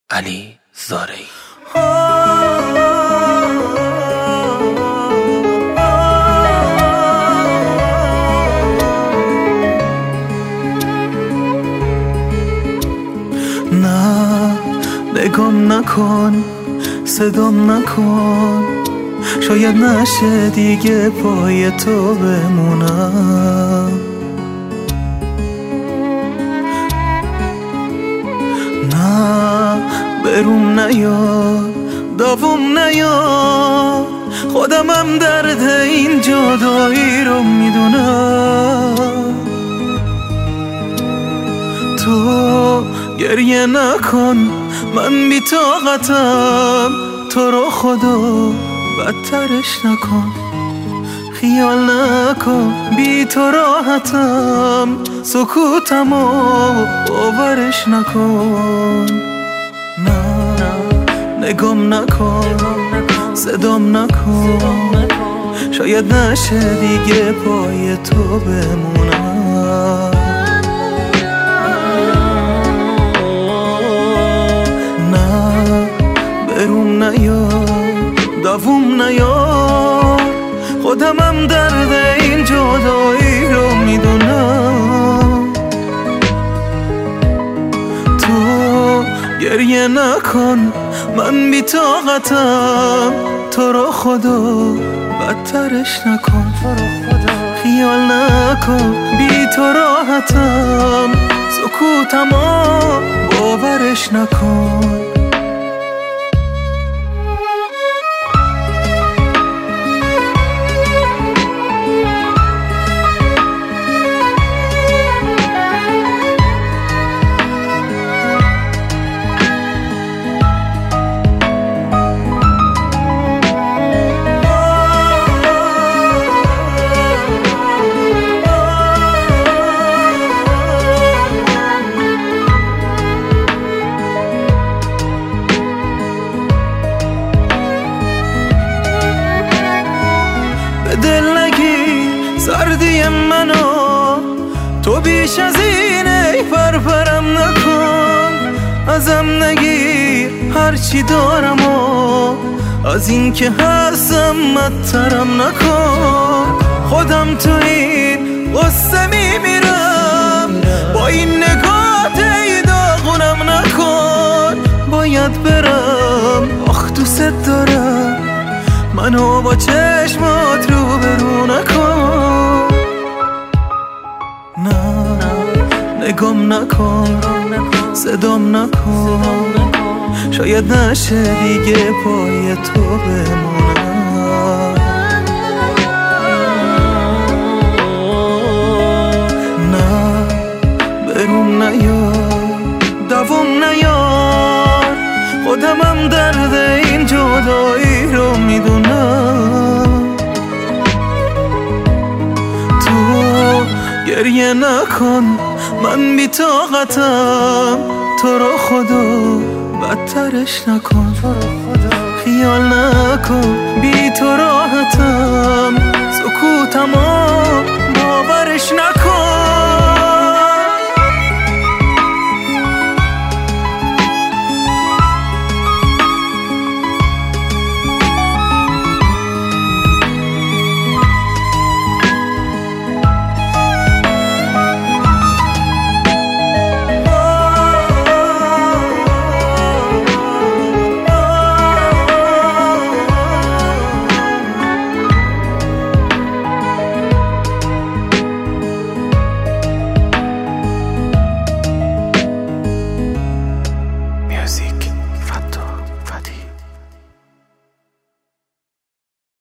علی زارعی. نه نگام نکن، صدام نکن، شاید نشه دیگه پای تو بمونم. نه بروم نیا، داوم نیا، خودمم درد این جدایی رو میدونم. تو گریه نکن، من بی طاقتم، تو رو خدا بدترش نکن. خیال نکن بی تو راحتم، سکوتمو باورش نکن. نه نگام نکن، صدام نکن، شاید نشه دیگه پای تو بمونم. نه بروم نیا، داوم نیا، خودمم درد این جدایی رو میدونم. تو گریه نکن، من بی طاقتم، تو رو خدا بدترش نکن. خیال نکن بی تو راحتم، سکوتمو باورش نکن. دل نگیر سردی منو، تو بیش از اینه پرپرم نکن. ازم نگیر هرچی دارم و از این که هستم بدترم نکن. خودم تو این غصه میمیرم، با این نگات ای داغونم نکن. باید برم، آخ دوست دارم، منو با چشمات رو برو نکن. نه نگام نکن، صدام نکن، شاید نشه دیگه پای تو بمونم. نه بروم نیا، داوم نیار، خودمم درد این جدایی رو میدونم. تو گریه نکن، من بی طاقتم، تو رو خدا بدترش نکن. خیال نکن بی تو راحتم، سکوتمو باورش نکن. Music.